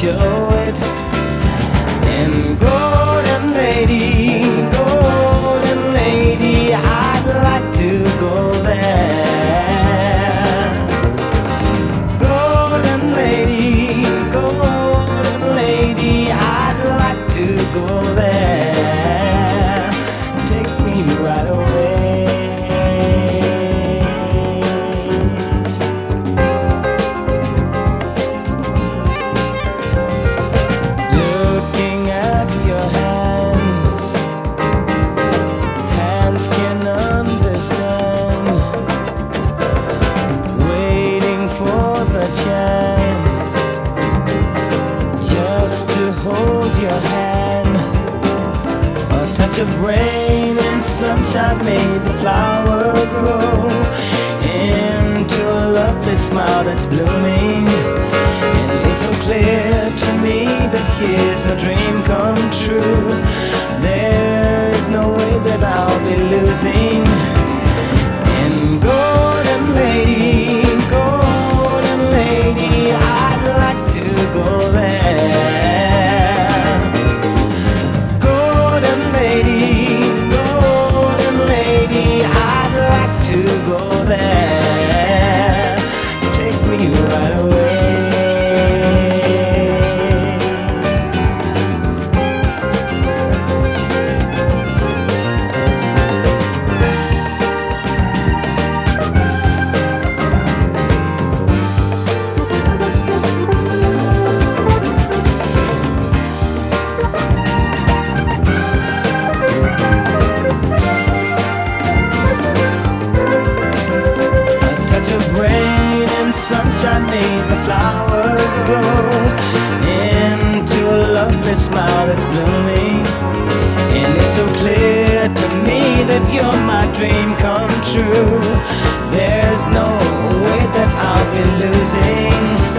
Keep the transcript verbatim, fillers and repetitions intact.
show it. And golden lady, golden lady, I'd like to go there. Golden lady, golden lady, I'd like to go there. Take me right away. Hold your hand. A touch of rain and sunshine made the flower grow into a lovely smile that's blooming. And it's so clear to me that here's no dream come true. There is no way that I'll be losing. And golden lady, golden lady, I'd like to go there. To go there, take me right away. Sunshine made the flower grow into a lovely smile that's blooming. And it's so clear to me that you're my dream come true. There's no way that I'll be losing.